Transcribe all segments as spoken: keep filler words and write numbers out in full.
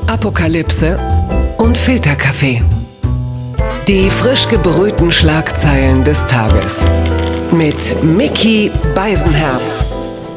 Apokalypse und Filterkaffee. Die frisch gebrühten Schlagzeilen des Tages. Mit Micky Beisenherz.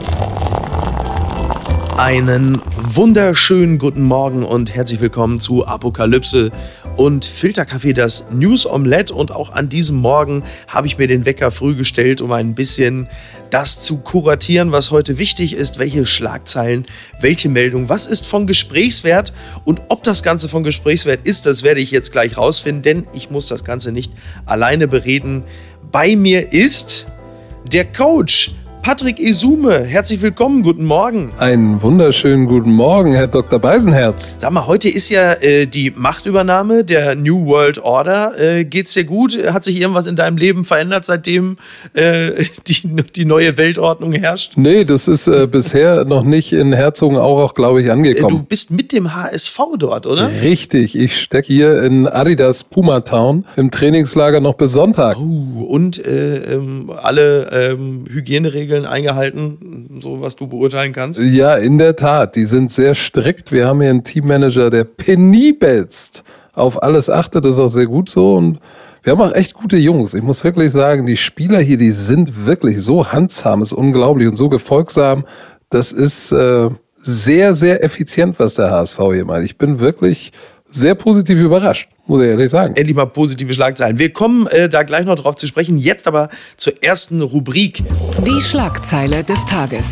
Einen wunderschönen guten Morgen und herzlich willkommen zu Apokalypse und Filterkaffee, das News Omelette. Und auch an diesem Morgen habe ich mir den Wecker früh gestellt, um ein bisschen das zu kuratieren, was heute wichtig ist. Welche Schlagzeilen, welche Meldung, was ist von Gesprächswert und ob das Ganze von Gesprächswert ist, das werde ich jetzt gleich rausfinden, denn ich muss das Ganze nicht alleine bereden. Bei mir ist der Coach Patrick Esume. Herzlich willkommen, guten Morgen. Einen wunderschönen guten Morgen, Herr Doktor Beisenherz. Sag mal, heute ist ja äh, die Machtübernahme der New World Order. Äh, geht's dir gut? Hat sich irgendwas in deinem Leben verändert, seitdem äh, die, die neue Weltordnung herrscht? Nee, das ist äh, bisher noch nicht in Herzogenaurach, glaube ich, angekommen. Äh, du bist mit dem H S V dort, oder? Richtig, ich stecke hier in Adidas Puma Town im Trainingslager noch bis Sonntag. Uh, und äh, ähm, alle ähm, Hygieneregeln eingehalten, so was du beurteilen kannst? Ja, in der Tat, die sind sehr strikt. Wir haben hier einen Teammanager, der penibelst auf alles achtet, das ist auch sehr gut so. Und wir haben auch echt gute Jungs. Ich muss wirklich sagen, die Spieler hier, die sind wirklich so handsam, ist unglaublich und so gefolgsam. Das ist äh, sehr, sehr effizient, was der H S V hier meint. Ich bin wirklich sehr positiv überrascht, muss ich ehrlich sagen. Endlich mal positive Schlagzeilen. Wir kommen äh, da gleich noch drauf zu sprechen. Jetzt aber zur ersten Rubrik. Die Schlagzeile des Tages.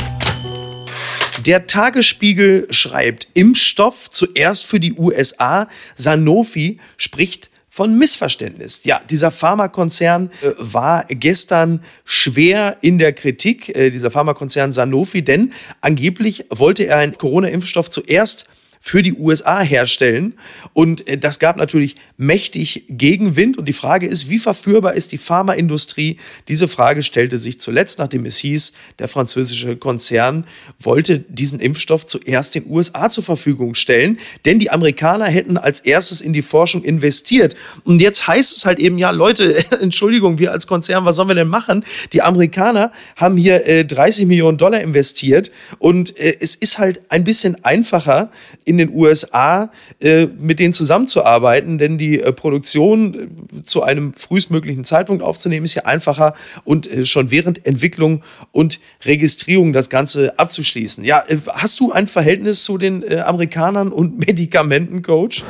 Der Tagesspiegel schreibt, Impfstoff zuerst für die U S A. Sanofi spricht von Missverständnis. Ja, dieser Pharmakonzern äh, war gestern schwer in der Kritik, äh, dieser Pharmakonzern Sanofi, denn angeblich wollte er einen Corona-Impfstoff zuerst für die U S A herstellen. Und äh, das gab natürlich mächtig Gegenwind. Und die Frage ist, wie verführbar ist die Pharmaindustrie? Diese Frage stellte sich zuletzt, nachdem es hieß, der französische Konzern wollte diesen Impfstoff zuerst den U S A zur Verfügung stellen. Denn die Amerikaner hätten als erstes in die Forschung investiert. Und jetzt heißt es halt eben, ja Leute, Entschuldigung, wir als Konzern, was sollen wir denn machen? Die Amerikaner haben hier äh, dreißig Millionen Dollar investiert. Und äh, es ist halt ein bisschen einfacher, in den U S A äh, mit denen zusammenzuarbeiten, denn die äh, Produktion äh, zu einem frühestmöglichen Zeitpunkt aufzunehmen, ist ja einfacher und äh, schon während Entwicklung und Registrierung das Ganze abzuschließen. Ja, äh, hast du ein Verhältnis zu den äh, Amerikanern und Medikamenten, Coach?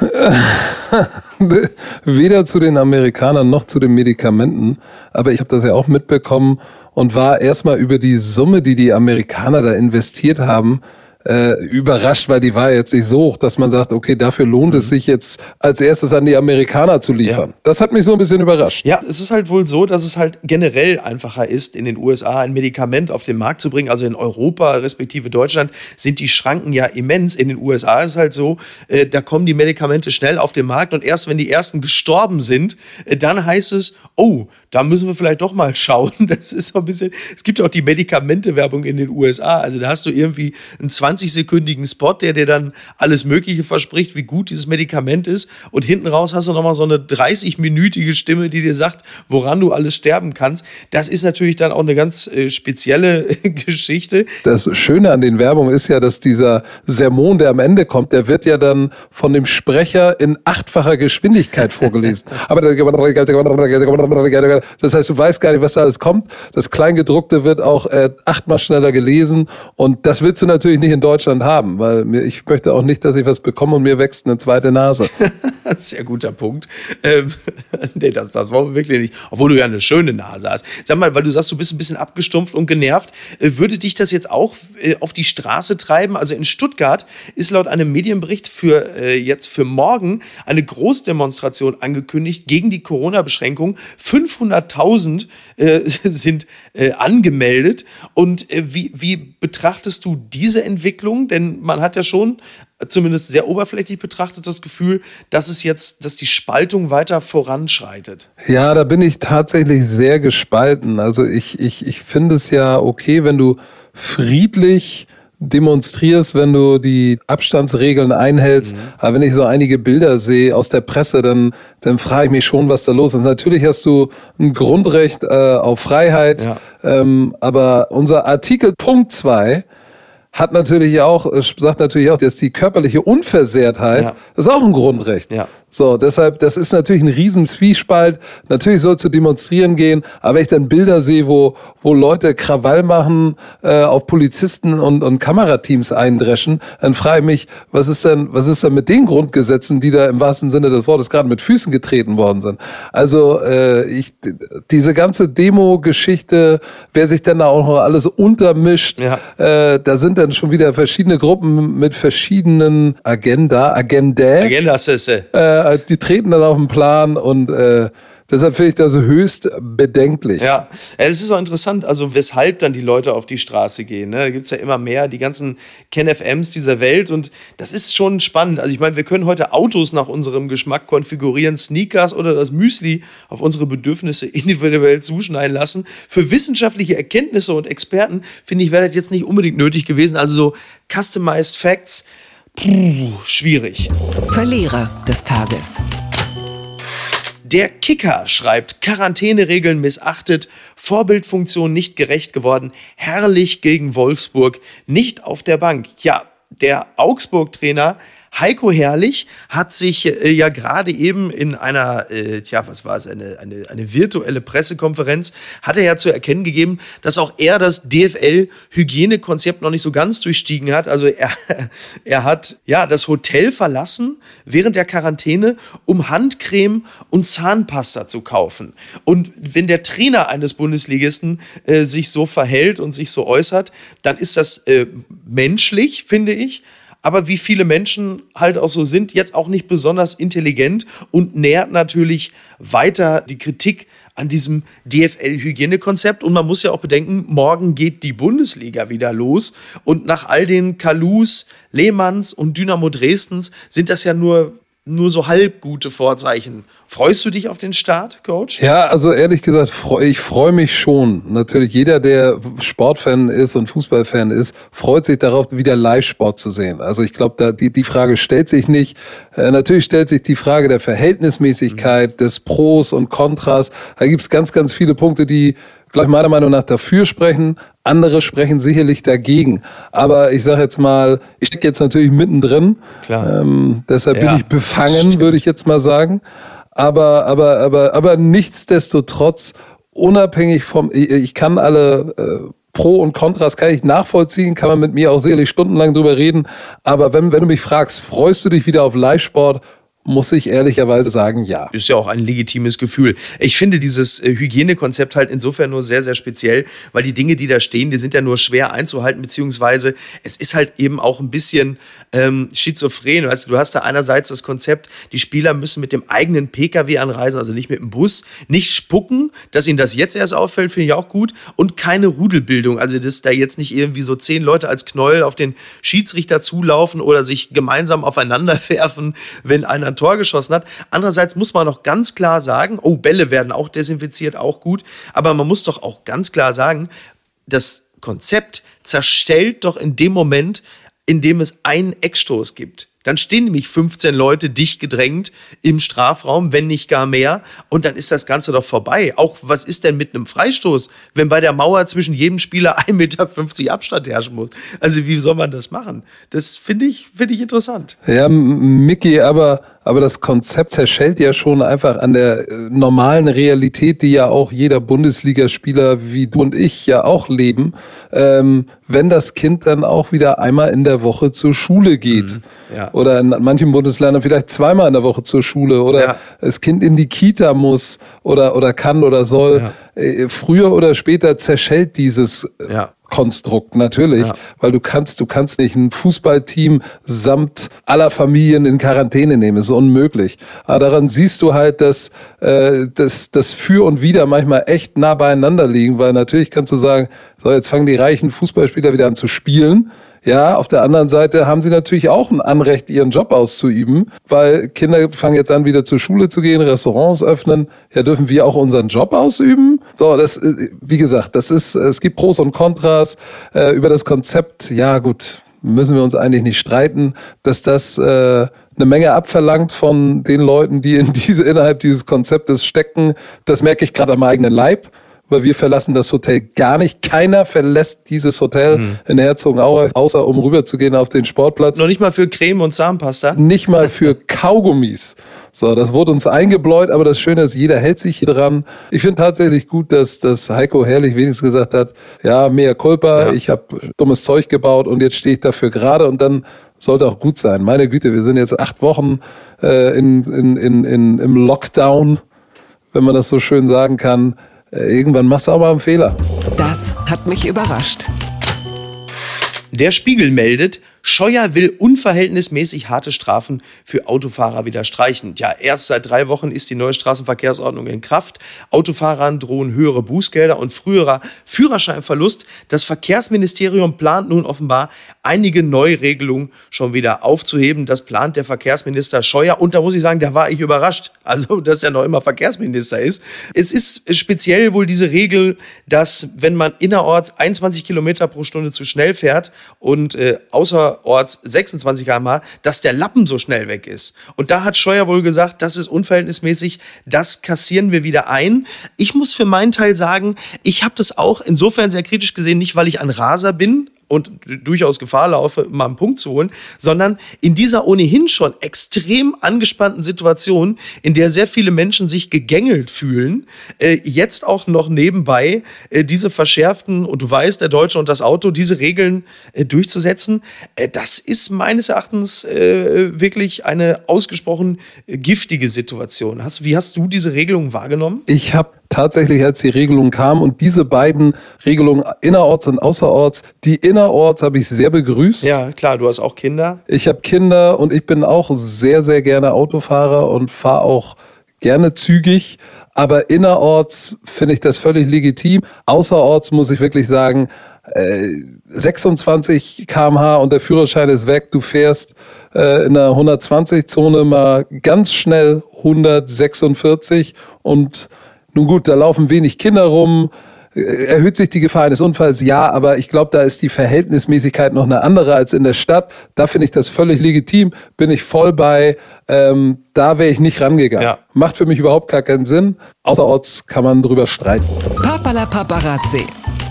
Weder zu den Amerikanern noch zu den Medikamenten, aber ich habe das ja auch mitbekommen und war erstmal über die Summe, die die Amerikaner da investiert haben, Äh, überrascht, weil die war jetzt nicht so hoch, dass man sagt, okay, dafür lohnt mhm. es sich jetzt als erstes an die Amerikaner zu liefern. Ja. Das hat mich so ein bisschen überrascht. Ja, es ist halt wohl so, dass es halt generell einfacher ist, in den U S A ein Medikament auf den Markt zu bringen. Also in Europa respektive Deutschland sind die Schranken ja immens. In den U S A ist es halt so, äh, da kommen die Medikamente schnell auf den Markt und erst wenn die ersten gestorben sind, äh, dann heißt es, oh, da müssen wir vielleicht doch mal schauen. Das ist so ein bisschen, es gibt auch die Medikamentewerbung in den U S A. Also da hast du irgendwie einen zwanzig-sekündigen Spot, der dir dann alles Mögliche verspricht, wie gut dieses Medikament ist. Und hinten raus hast du nochmal so eine dreißig-minütige Stimme, die dir sagt, woran du alles sterben kannst. Das ist natürlich dann auch eine ganz äh, spezielle Geschichte. Das Schöne an den Werbungen ist ja, dass dieser Sermon, der am Ende kommt, der wird ja dann von dem Sprecher in achtfacher Geschwindigkeit vorgelesen. Aber das heißt, du weißt gar nicht, was da alles kommt. Das Kleingedruckte wird auch äh, achtmal schneller gelesen. Und das willst du natürlich nicht in Deutschland haben, weil mir, ich möchte auch nicht, dass ich was bekomme und mir wächst eine zweite Nase. Sehr guter Punkt. Ähm, nee, das, das wollen wir wirklich nicht. Obwohl du ja eine schöne Nase hast. Sag mal, weil du sagst, du bist ein bisschen abgestumpft und genervt. Äh, würde dich das jetzt auch äh, auf die Straße treiben? Also in Stuttgart ist laut einem Medienbericht für äh, jetzt für morgen eine Großdemonstration angekündigt gegen die Corona-Beschränkung. fünfhunderttausend äh, sind äh, angemeldet. Und äh, wie, wie betrachtest du diese Entwicklung? Denn man hat ja schon, zumindest sehr oberflächlich betrachtet, das Gefühl, dass es jetzt, dass die Spaltung weiter voranschreitet. Ja, da bin ich tatsächlich sehr gespalten. Also ich, ich, ich finde es ja okay, wenn du friedlich demonstrierst, wenn du die Abstandsregeln einhältst. Mhm. Aber wenn ich so einige Bilder sehe aus der Presse, dann, dann frage ich mich schon, was da los ist. Natürlich hast du ein Grundrecht äh, auf Freiheit, ja. ähm, aber unser Artikel Punkt zwei hat natürlich auch, sagt natürlich auch, dass die körperliche Unversehrtheit, ja. das ist auch ein Grundrecht. Ja. So, deshalb, das ist natürlich ein riesen Zwiespalt. Natürlich soll es zu demonstrieren gehen, aber wenn ich dann Bilder sehe, wo, wo Leute Krawall machen, äh, auf Polizisten und, und Kamerateams eindreschen, dann frage ich mich, was ist denn, was ist denn mit den Grundgesetzen, die da im wahrsten Sinne des Wortes gerade mit Füßen getreten worden sind? Also, äh, ich, diese ganze Demo-Geschichte, wer sich denn da auch noch alles untermischt, ja. äh, da sind dann schon wieder verschiedene Gruppen mit verschiedenen Agenda, Agenda. Agendas ist äh, Die treten dann auf den Plan und äh, deshalb finde ich das höchst bedenklich. Ja, es ist auch interessant, also weshalb dann die Leute auf die Straße gehen. Ne? Da gibt es ja immer mehr, die ganzen Ken-F Ms dieser Welt und das ist schon spannend. Also ich meine, wir können heute Autos nach unserem Geschmack konfigurieren, Sneakers oder das Müsli auf unsere Bedürfnisse individuell zuschneiden lassen. Für wissenschaftliche Erkenntnisse und Experten, finde ich, wäre das jetzt nicht unbedingt nötig gewesen. Also so Customized Facts, puh, schwierig. Verlierer des Tages. Der Kicker schreibt, Quarantäneregeln missachtet, Vorbildfunktion nicht gerecht geworden, herrlich gegen Wolfsburg, nicht auf der Bank. Ja, der Augsburg-Trainer Heiko Herrlich hat sich äh, ja gerade eben in einer, äh, tja, was war es, eine, eine, eine virtuelle Pressekonferenz, hat er ja zu erkennen gegeben, dass auch er das D F L-Hygienekonzept noch nicht so ganz durchstiegen hat. Also er, er hat ja das Hotel verlassen während der Quarantäne, um Handcreme und Zahnpasta zu kaufen. Und wenn der Trainer eines Bundesligisten äh, sich so verhält und sich so äußert, dann ist das äh, menschlich, finde ich. Aber wie viele Menschen halt auch so sind, jetzt auch nicht besonders intelligent und nährt natürlich weiter die Kritik an diesem D F L-Hygienekonzept. Und man muss ja auch bedenken, morgen geht die Bundesliga wieder los. Und nach all den Kalus, Lehmanns und Dynamo Dresdens sind das ja nur, nur so halb gute Vorzeichen. Freust du dich auf den Start, Coach? Ja, also ehrlich gesagt, ich freue mich schon. Natürlich jeder, der Sportfan ist und Fußballfan ist, freut sich darauf, wieder Live-Sport zu sehen. Also ich glaube, da die, die Frage stellt sich nicht. Äh, natürlich stellt sich die Frage der Verhältnismäßigkeit, mhm. des Pros und Kontras. Da gibt es ganz, ganz viele Punkte, die, glaube ich, meiner Meinung nach dafür sprechen. Andere sprechen sicherlich dagegen. Aber ich sage jetzt mal, ich stecke jetzt natürlich mittendrin. Klar. Ähm, deshalb ja, bin ich befangen, würde ich jetzt mal sagen. Aber, aber, aber, aber nichtsdestotrotz, unabhängig vom, ich, ich kann alle äh, Pro und Kontras kann ich nachvollziehen, kann man mit mir auch sicherlich stundenlang drüber reden. Aber wenn, wenn du mich fragst, freust du dich wieder auf Live-Sport? Muss ich ehrlicherweise sagen, ja. Ist ja auch ein legitimes Gefühl. Ich finde dieses äh, Hygienekonzept halt insofern nur sehr, sehr speziell, weil die Dinge, die da stehen, die sind ja nur schwer einzuhalten, beziehungsweise es ist halt eben auch ein bisschen ähm, schizophren. Weißt du, du hast da einerseits das Konzept, die Spieler müssen mit dem eigenen P K W anreisen, also nicht mit dem Bus, nicht spucken, dass ihnen das jetzt erst auffällt, finde ich auch gut, und keine Rudelbildung, also dass da jetzt nicht irgendwie so zehn Leute als Knäuel auf den Schiedsrichter zulaufen oder sich gemeinsam aufeinander werfen, wenn einer ein Tor geschossen hat. Andererseits muss man noch ganz klar sagen, oh, Bälle werden auch desinfiziert, auch gut, aber man muss doch auch ganz klar sagen, das Konzept zerstellt doch in dem Moment, in dem es einen Eckstoß gibt. Dann stehen nämlich fünfzehn Leute dicht gedrängt im Strafraum, wenn nicht gar mehr. Und dann ist das Ganze doch vorbei. Auch was ist denn mit einem Freistoß, wenn bei der Mauer zwischen jedem Spieler ein Meter fünfzig Abstand herrschen muss? Also wie soll man das machen? Das finde ich, finde ich interessant. Ja, Micky, aber... Aber das Konzept zerschellt ja schon einfach an der normalen Realität, die ja auch jeder Bundesligaspieler wie du und ich ja auch leben, ähm, wenn das Kind dann auch wieder einmal in der Woche zur Schule geht. Mhm, ja. Oder in manchen Bundesländern vielleicht zweimal in der Woche zur Schule. Oder ja. das Kind in die Kita muss oder, oder kann oder soll. Ja. Äh, früher oder später zerschellt dieses ja. Konstrukt, natürlich, ja. weil du kannst, du kannst nicht ein Fußballteam samt aller Familien in Quarantäne nehmen, ist unmöglich. Aber daran siehst du halt, dass äh, das, das Für und Wider manchmal echt nah beieinander liegen, weil natürlich kannst du sagen, so jetzt fangen die reichen Fußballspieler wieder an zu spielen. Ja, auf der anderen Seite haben sie natürlich auch ein Anrecht, ihren Job auszuüben, weil Kinder fangen jetzt an, wieder zur Schule zu gehen, Restaurants öffnen. Ja, dürfen wir auch unseren Job ausüben? So, das, wie gesagt, das ist, es gibt Pros und Kontras äh, über das Konzept. Ja, gut, müssen wir uns eigentlich nicht streiten, dass das äh, eine Menge abverlangt von den Leuten, die in diese, innerhalb dieses Konzeptes stecken. Das merke ich gerade am eigenen Leib. weil wir verlassen das Hotel gar nicht. Keiner verlässt dieses Hotel mhm. in Herzogenaurach, außer um rüberzugehen auf den Sportplatz. Noch nicht mal für Creme und Zahnpasta? Nicht mal für Kaugummis. So, das wurde uns eingebläut, aber das Schöne ist, jeder hält sich hier dran. Ich finde tatsächlich gut, dass, dass Heiko Herrlich wenigstens gesagt hat, ja, mea culpa, ja. ich habe dummes Zeug gebaut und jetzt stehe ich dafür gerade und dann sollte auch gut sein. Meine Güte, wir sind jetzt acht Wochen äh, in, in, in, in, im Lockdown, wenn man das so schön sagen kann. Äh, irgendwann machst du auch mal einen Fehler. Das hat mich überrascht. Der Spiegel meldet, Scheuer will unverhältnismäßig harte Strafen für Autofahrer wieder streichen. Ja, erst seit drei Wochen ist die neue Straßenverkehrsordnung in Kraft. Autofahrern drohen höhere Bußgelder und früherer Führerscheinverlust. Das Verkehrsministerium plant nun offenbar, einige Neuregelungen schon wieder aufzuheben. Das plant der Verkehrsminister Scheuer. Und da muss ich sagen, da war ich überrascht. Also, dass er noch immer Verkehrsminister ist. Es ist speziell wohl diese Regel, dass wenn man innerorts einundzwanzig Kilometer pro Stunde zu schnell fährt und äh, außer Orts sechsundzwanzig Kilometer pro Stunde, dass der Lappen so schnell weg ist. Und da hat Scheuer wohl gesagt, das ist unverhältnismäßig, das kassieren wir wieder ein. Ich muss für meinen Teil sagen, ich habe das auch insofern sehr kritisch gesehen, nicht weil ich ein Raser bin und durchaus Gefahr laufe, mal einen Punkt zu holen, sondern in dieser ohnehin schon extrem angespannten Situation, in der sehr viele Menschen sich gegängelt fühlen, äh, jetzt auch noch nebenbei äh, diese verschärften, und du weißt, der Deutsche und das Auto, diese Regeln äh, durchzusetzen, äh, das ist meines Erachtens äh, wirklich eine ausgesprochen äh, giftige Situation. Hast, wie hast du diese Regelung wahrgenommen? Ich habe tatsächlich, als die Regelung kam und diese beiden Regelungen innerorts und außerorts, die innerorts habe ich sehr begrüßt. Ja, klar, du hast auch Kinder. Ich habe Kinder und ich bin auch sehr, sehr gerne Autofahrer und fahre auch gerne zügig. Aber innerorts finde ich das völlig legitim. Außerorts muss ich wirklich sagen, äh, sechsundzwanzig Kilometer pro Stunde und der Führerschein ist weg. Du fährst äh, in einer hundertzwanzig-Zone mal ganz schnell hundertsechsundvierzig und nun gut, da laufen wenig Kinder rum. Erhöht sich die Gefahr eines Unfalls? Ja, aber ich glaube, da ist die Verhältnismäßigkeit noch eine andere als in der Stadt. Da finde ich das völlig legitim, bin ich voll bei. Ähm, da wäre ich nicht rangegangen. Ja. Macht für mich überhaupt gar keinen Sinn. Außerorts kann man drüber streiten. Papala Paparazzi.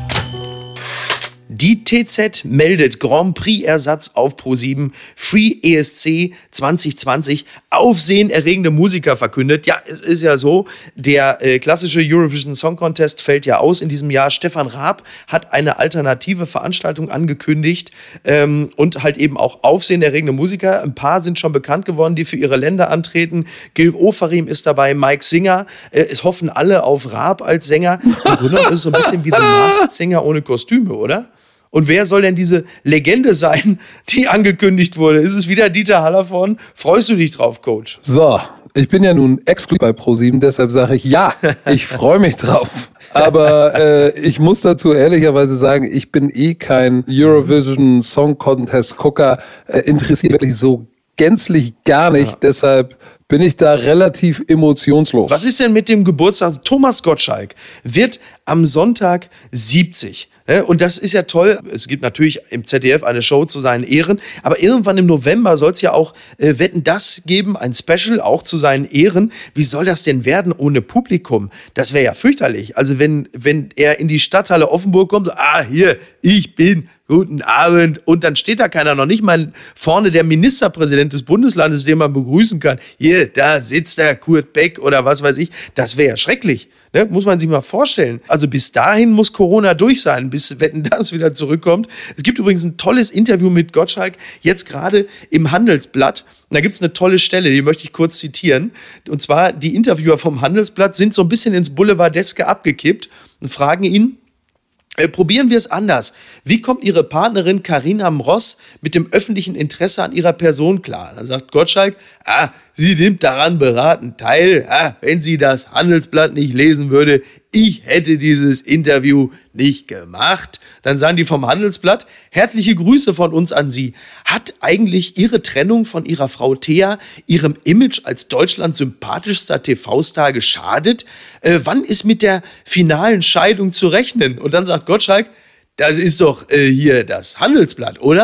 Die T Z meldet Grand Prix-Ersatz auf ProSieben, Free E S C zwanzig zwanzig, aufsehenerregende Musiker verkündet. Ja, es ist ja so, der äh, klassische Eurovision Song Contest fällt ja aus in diesem Jahr. Stefan Raab hat eine alternative Veranstaltung angekündigt ähm, und halt eben auch aufsehenerregende Musiker. Ein paar sind schon bekannt geworden, die für ihre Länder antreten. Gil Ofarim ist dabei, Mike Singer. Äh, es hoffen alle auf Raab als Sänger. Im Grunde ist es so ein bisschen wie The Masked Singer ohne Kostüme, oder? Und wer soll denn diese Legende sein, die angekündigt wurde? Ist es wieder Dieter Hallervorden? Freust du dich drauf, Coach? So, ich bin ja nun exklusiv bei ProSieben, deshalb sage ich ja, ich freue mich drauf. Aber äh, ich muss dazu ehrlicherweise sagen, ich bin eh kein Eurovision Song Contest Gucker, äh, interessiert wirklich so gänzlich gar nicht, ja. Deshalb bin ich da relativ emotionslos. Was ist denn mit dem Geburtstag? Thomas Gottschalk wird am Sonntag siebzig. Und das ist ja toll. Es gibt natürlich im Z D F eine Show zu seinen Ehren. Aber irgendwann im November soll es ja auch äh, Wetten, das geben, ein Special auch zu seinen Ehren. Wie soll das denn werden ohne Publikum? Das wäre ja fürchterlich. Also wenn, wenn er in die Stadthalle Offenburg kommt, ah, hier, ich bin, guten Abend. Und dann steht da keiner, noch nicht mal vorne der Ministerpräsident des Bundeslandes, den man begrüßen kann. Hier, da sitzt der Kurt Beck oder was weiß ich. Das wäre ja schrecklich. Ne? Muss man sich mal vorstellen. Also bis dahin muss Corona durch sein, bis Wetten, das wieder zurückkommt. Es gibt übrigens ein tolles Interview mit Gottschalk, jetzt gerade im Handelsblatt. Und da gibt es eine tolle Stelle, die möchte ich kurz zitieren. Und zwar, die Interviewer vom Handelsblatt sind so ein bisschen ins Boulevardeske abgekippt und fragen ihn, Äh, probieren wir es anders. Wie kommt Ihre Partnerin Carina Mross mit dem öffentlichen Interesse an ihrer Person klar? Dann sagt Gottschalk, ah, sie nimmt daran beratend teil. Ah, wenn sie das Handelsblatt nicht lesen würde, ich hätte dieses Interview nicht gemacht. Dann sagen die vom Handelsblatt, herzliche Grüße von uns an Sie. Hat eigentlich Ihre Trennung von Ihrer Frau Thea ihrem Image als Deutschlands sympathischster T V-Star geschadet? Äh, wann ist mit der finalen Scheidung zu rechnen? Und dann sagt Gottschalk, das ist doch äh, hier das Handelsblatt, oder?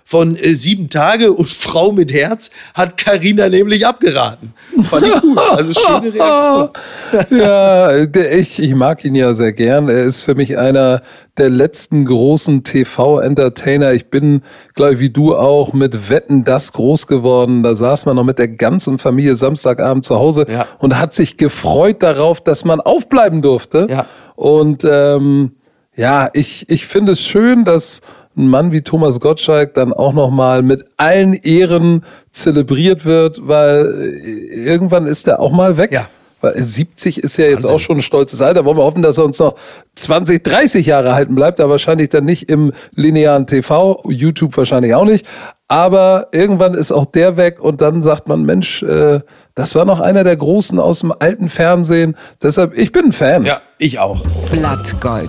von äh, Sieben Tage und Frau mit Herz hat Carina nämlich abgeraten. Fand ich gut. Also schöne Reaktion. Ja, der, ich, ich mag ihn ja sehr gern. Er ist für mich einer der letzten großen T V-Entertainer. Ich bin, glaube ich, wie du auch, mit Wetten, das groß geworden. Da saß man noch mit der ganzen Familie Samstagabend zu Hause ja. und hat sich gefreut darauf, dass man aufbleiben durfte. Ja. Und ähm, ja, ich, ich finde es schön, dass ein Mann wie Thomas Gottschalk dann auch nochmal mit allen Ehren zelebriert wird, weil irgendwann ist er auch mal weg. Ja. Weil siebzig ist ja jetzt Wahnsinn. auch schon ein stolzes Alter. Wollen wir hoffen, dass er uns noch zwanzig, dreißig Jahre halten bleibt, aber wahrscheinlich dann nicht im linearen T V, YouTube wahrscheinlich auch nicht. Aber irgendwann ist auch der weg und dann sagt man, Mensch, äh, das war noch einer der Großen aus dem alten Fernsehen. Deshalb, ich bin ein Fan. Ja, ich auch. Blattgold.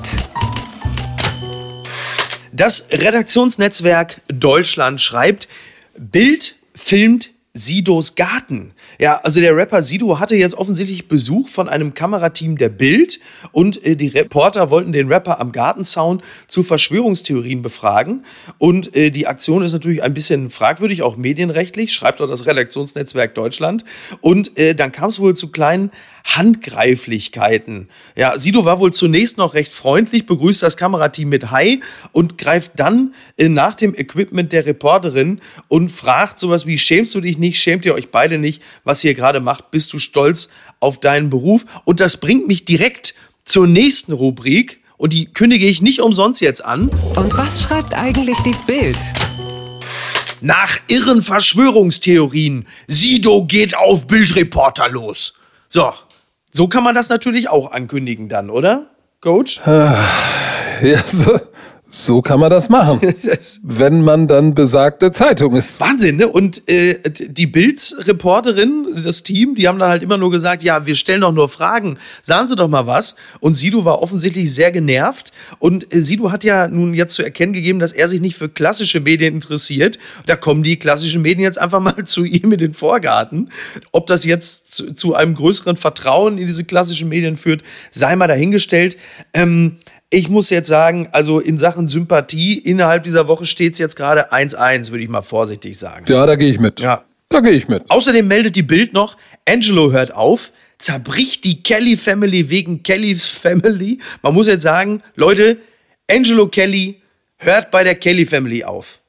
Das Redaktionsnetzwerk Deutschland schreibt, Bild filmt Sidos Garten. Ja, also der Rapper Sido hatte jetzt offensichtlich Besuch von einem Kamerateam der Bild und äh, die Reporter wollten den Rapper am Gartenzaun zu Verschwörungstheorien befragen. Und äh, die Aktion ist natürlich ein bisschen fragwürdig, auch medienrechtlich, schreibt dort das Redaktionsnetzwerk Deutschland. Und äh, dann kam es wohl zu kleinen Handgreiflichkeiten. Ja, Sido war wohl zunächst noch recht freundlich, begrüßt das Kamerateam mit Hi und greift dann äh, nach dem Equipment der Reporterin und fragt sowas wie, schämst du dich nicht, schämt ihr euch beide nicht, was ihr gerade macht, bist du stolz auf deinen Beruf? Und das bringt mich direkt zur nächsten Rubrik und die kündige ich nicht umsonst jetzt an. Und was schreibt eigentlich die Bild? Nach irren Verschwörungstheorien, Sido geht auf Bildreporter los. So, so kann man das natürlich auch ankündigen dann, oder, Coach? Ja, so, so kann man das machen, wenn man dann besagte Zeitung ist. Wahnsinn, ne? Und äh, die Bild-Reporterin, das Team, die haben dann halt immer nur gesagt, ja, wir stellen doch nur Fragen, sagen Sie doch mal was. Und Sido war offensichtlich sehr genervt. Und äh, Sido hat ja nun jetzt zu erkennen gegeben, dass er sich nicht für klassische Medien interessiert. Da kommen die klassischen Medien jetzt einfach mal zu ihm in den Vorgarten. Ob das jetzt zu, zu einem größeren Vertrauen in diese klassischen Medien führt, sei mal dahingestellt. Ähm, Ich muss jetzt sagen, also in Sachen Sympathie, innerhalb dieser Woche steht es jetzt gerade eins eins, würde ich mal vorsichtig sagen. Ja, da gehe ich mit. Ja. Da gehe ich mit. Außerdem meldet die Bild noch, Angelo hört auf, zerbricht die Kelly Family wegen Kellys Family. Man muss jetzt sagen, Leute, Angelo Kelly hört bei der Kelly Family auf.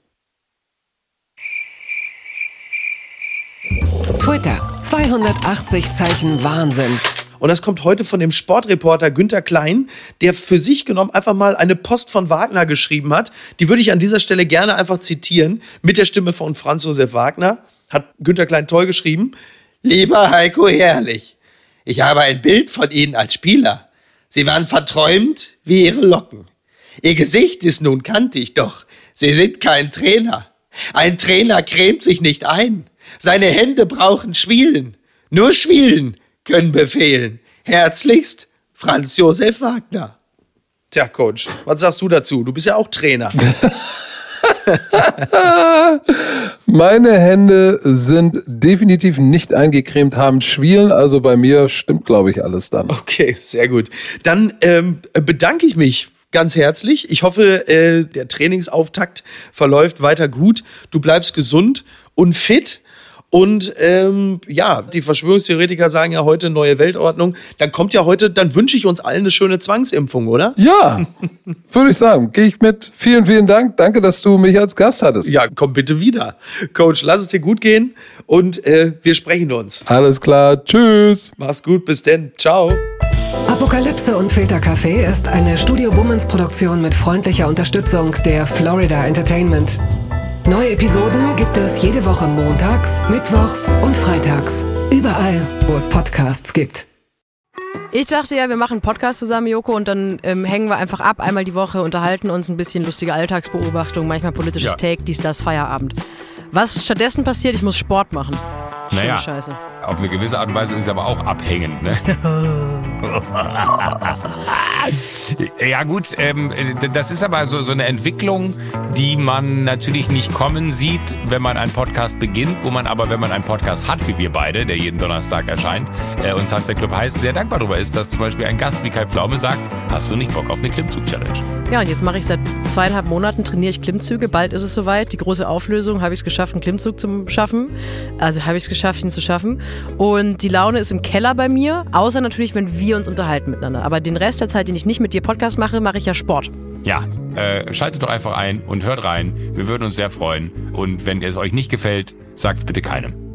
Twitter. zweihundertachtzig Zeichen Wahnsinn. Und das kommt heute von dem Sportreporter Günther Klein, der für sich genommen einfach mal eine Post von Wagner geschrieben hat. Die würde ich an dieser Stelle gerne einfach zitieren. Mit der Stimme von Franz Josef Wagner hat Günther Klein toll geschrieben. Lieber Heiko Herrlich, ich habe ein Bild von Ihnen als Spieler. Sie waren verträumt wie Ihre Locken. Ihr Gesicht ist nun kantig, doch Sie sind kein Trainer. Ein Trainer cremt sich nicht ein. Seine Hände brauchen Schwielen. Nur Schwielen können befehlen. Herzlichst, Franz Josef Wagner. Tja, Coach, was sagst du dazu? Du bist ja auch Trainer. Meine Hände sind definitiv nicht eingecremt, haben Schwielen, also bei mir stimmt, glaube ich, alles dann. Okay, sehr gut. Dann ähm, bedanke ich mich ganz herzlich. Ich hoffe, äh, der Trainingsauftakt verläuft weiter gut. Du bleibst gesund und fit. Und ähm, ja, die Verschwörungstheoretiker sagen ja heute neue Weltordnung. Dann kommt ja heute, dann wünsche ich uns allen eine schöne Zwangsimpfung, oder? Ja, würde ich sagen. Gehe ich mit. Vielen, vielen Dank. Danke, dass du mich als Gast hattest. Ja, komm bitte wieder. Coach, lass es dir gut gehen und äh, wir sprechen uns. Alles klar. Tschüss. Mach's gut, bis denn. Ciao. Apokalypse und Filterkaffee ist eine Studio Bummens Produktion mit freundlicher Unterstützung der Florida Entertainment. Neue Episoden gibt es jede Woche montags, mittwochs und freitags. Überall, wo es Podcasts gibt. Ich dachte ja, wir machen einen Podcast zusammen, Joko, und dann ähm, hängen wir einfach ab, einmal die Woche, unterhalten uns ein bisschen lustige Alltagsbeobachtung, manchmal politisches Ja. Take, dies, das, Feierabend. Was stattdessen passiert, ich muss Sport machen. Schöne Naja, Scheiße. auf eine gewisse Art und Weise ist es aber auch abhängend, ne? Ja gut, ähm, das ist aber so, so eine Entwicklung, die man natürlich nicht kommen sieht, wenn man einen Podcast beginnt, wo man aber, wenn man einen Podcast hat, wie wir beide, der jeden Donnerstag erscheint, äh, und Sunset Club heißt, sehr dankbar darüber ist, dass zum Beispiel ein Gast wie Kai Pflaume sagt, hast du nicht Bock auf eine Klimmzug-Challenge? Ja, und jetzt mache ich seit zweieinhalb Monaten, trainiere ich Klimmzüge. Bald ist es soweit. Die große Auflösung, habe ich es geschafft, einen Klimmzug zu schaffen. Also habe ich es geschafft, ihn zu schaffen. Und die Laune ist im Keller bei mir, außer natürlich, wenn wir uns unterhalten miteinander. Aber den Rest der Zeit, den ich nicht mit dir Podcast mache, mache ich ja Sport. Ja, äh, schaltet doch einfach ein und hört rein. Wir würden uns sehr freuen. Und wenn es euch nicht gefällt, sagt es bitte keinem.